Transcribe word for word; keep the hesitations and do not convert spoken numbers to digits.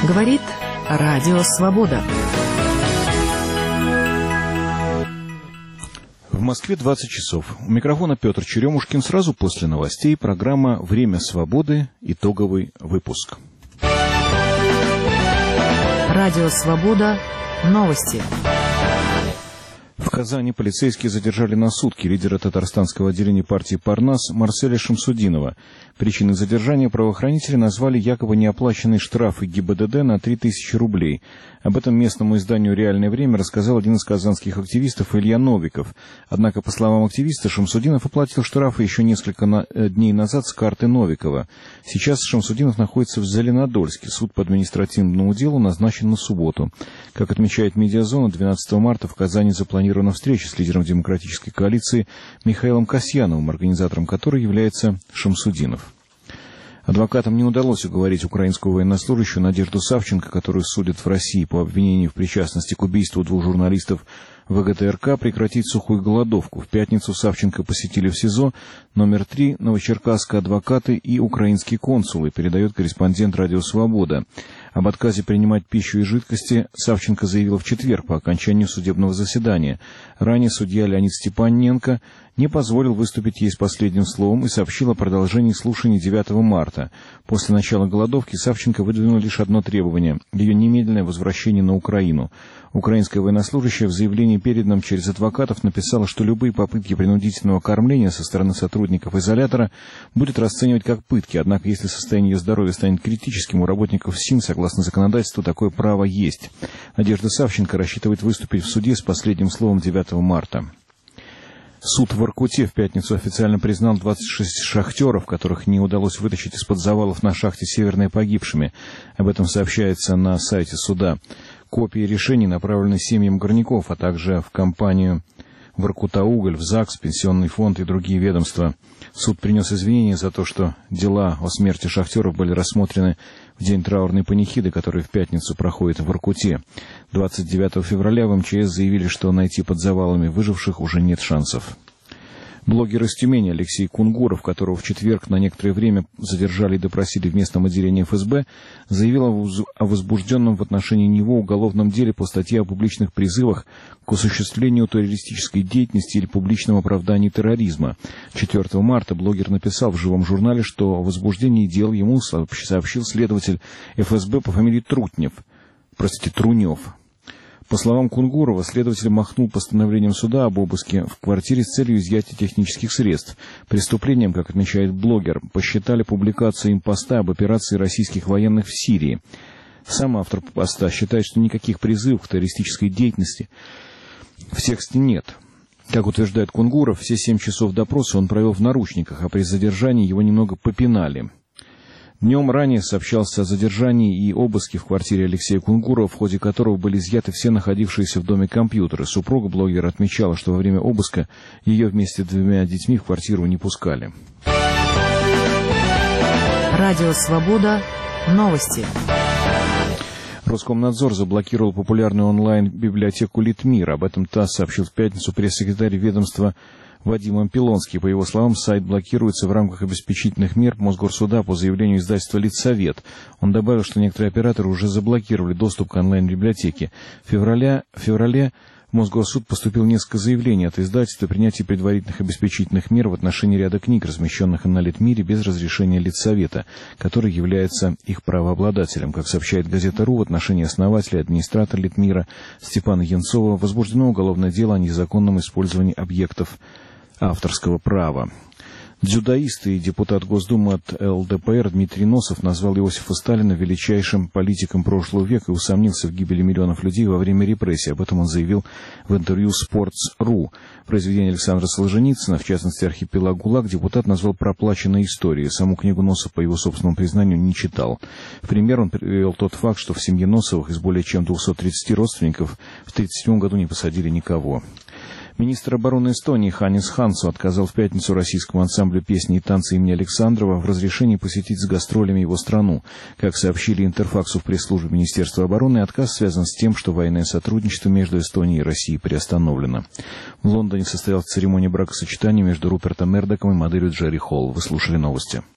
Говорит Радио Свобода. В Москве двадцать часов. У микрофона Петр Черемушкин. Сразу после новостей программа «Время свободы». Итоговый выпуск. Радио Свобода. Новости. В Казани полицейские задержали на сутки лидера татарстанского отделения партии «Парнас» Марселя Шамсудинова. Причиной задержания правоохранители назвали якобы неоплаченные штрафы ГИБДД на три тысячи рублей. Об этом местному изданию «Реальное время» рассказал один из казанских активистов Илья Новиков. Однако, по словам активиста, Шамсудинов оплатил штрафы еще несколько на... дней назад с карты Новикова. Сейчас Шамсудинов находится в Зеленодольске. Суд по административному делу назначен на субботу. Как отмечает «Медиазона», двенадцатого марта в Казани запланирована встреча с лидером демократической коалиции Михаилом Касьяновым, организатором которой является Шамсудинов. Адвокатам не удалось уговорить украинскую военнослужащую Надежду Савченко, которую судят в России по обвинению в причастности к убийству двух журналистов ВГТРК, прекратить сухую голодовку. В пятницу Савченко посетили в СИЗО номер три Новочеркасска адвокаты и украинские консулы, передает корреспондент «Радио Свобода». Об отказе принимать пищу и жидкости Савченко заявила в четверг по окончанию судебного заседания. Ранее судья Леонид Степаненко не позволил выступить ей с последним словом и сообщил о продолжении слушаний девятого марта. После начала голодовки Савченко выдвинула лишь одно требование – ее немедленное возвращение на Украину. Украинская военнослужащая в заявлении, переданном через адвокатов, написала, что любые попытки принудительного кормления со стороны сотрудников изолятора будет расценивать как пытки. Однако, если состояние ее здоровья станет критическим, у работников СИН, согласно законодательству, такое право есть. Надежда Савченко рассчитывает выступить в суде с последним словом девятого марта. Суд в Воркуте в пятницу официально признал двадцать шесть шахтеров, которых не удалось вытащить из-под завалов на шахте «Северная» погибшими. Об этом сообщается на сайте суда. Копии решений направлены семьям горняков, а также в компанию «Воркутауголь», в ЗАГС, Пенсионный фонд и другие ведомства. Суд принес извинения за то, что дела о смерти шахтеров были рассмотрены в день траурной панихиды, который в пятницу проходит в Воркуте. двадцать девятого февраля в МЧС заявили, что найти под завалами выживших уже нет шансов. Блогер из Тюмени Алексей Кунгуров, которого в четверг на некоторое время задержали и допросили в местном отделении эф эс бэ, заявил о возбужденном в отношении него уголовном деле по статье о публичных призывах к осуществлению террористической деятельности или публичном оправдании терроризма. четвертого марта блогер написал в живом журнале, что о возбуждении дел ему сообщил следователь эф эс бэ по фамилии Трутнев, простите, Трунев. По словам Кунгурова, следователь махнул постановлением суда об обыске в квартире с целью изъятия технических средств. Преступлением, как отмечает блогер, посчитали публикацию им поста об операции российских военных в Сирии. Сам автор поста считает, что никаких призывов к террористической деятельности в тексте нет. Как утверждает Кунгуров, все семь часов допроса он провел в наручниках, а при задержании его немного попинали. Днем ранее сообщался о задержании и обыске в квартире Алексея Кунгурова, в ходе которого были изъяты все находившиеся в доме компьютеры. Супруга блогера отмечала, что во время обыска ее вместе с двумя детьми в квартиру не пускали. Радио Свобода. Новости. Роскомнадзор заблокировал популярную онлайн-библиотеку «Литмир». Об этом ТАСС сообщил в пятницу пресс-секретарь ведомства Вадим Пилонский. По его словам, сайт блокируется в рамках обеспечительных мер Мосгорсуда по заявлению издательства «Литсовет». Он добавил, что некоторые операторы уже заблокировали доступ к онлайн-библиотеке. В феврале, в феврале в Мосгорсуд поступило несколько заявлений от издательства о принятии предварительных обеспечительных мер в отношении ряда книг, размещенных на Литмире без разрешения Литсовета, который является их правообладателем. Как сообщает газета «Ру», в отношении основателя и администратора Литмира Степана Янцова возбуждено уголовное дело о незаконном использовании объектов авторского права. Дзюдоист и депутат Госдумы от эл дэ пэ эр Дмитрий Носов назвал Иосифа Сталина величайшим политиком прошлого века и усомнился в гибели миллионов людей во время репрессий. Об этом он заявил в интервью Sports точка ру. Произведение Александра Солженицына, в частности «Архипелаг ГУЛАГ», депутат назвал проплаченной историей. Саму книгу Носов, по его собственному признанию, не читал. В пример он привел тот факт, что в семье Носовых из более чем двухсот тридцати родственников в тысяча девятьсот тридцать седьмом году не посадили никого. Министр обороны Эстонии Ханис Хансу отказал в пятницу российскому ансамблю песни и танца имени Александрова в разрешении посетить с гастролями его страну. Как сообщили Интерфаксу в пресс-службе Министерства обороны, отказ связан с тем, что военное сотрудничество между Эстонией и Россией приостановлено. В Лондоне состоялась церемония бракосочетания между Рупертом Мердоком и моделью Джерри Холл. Вы слушали новости.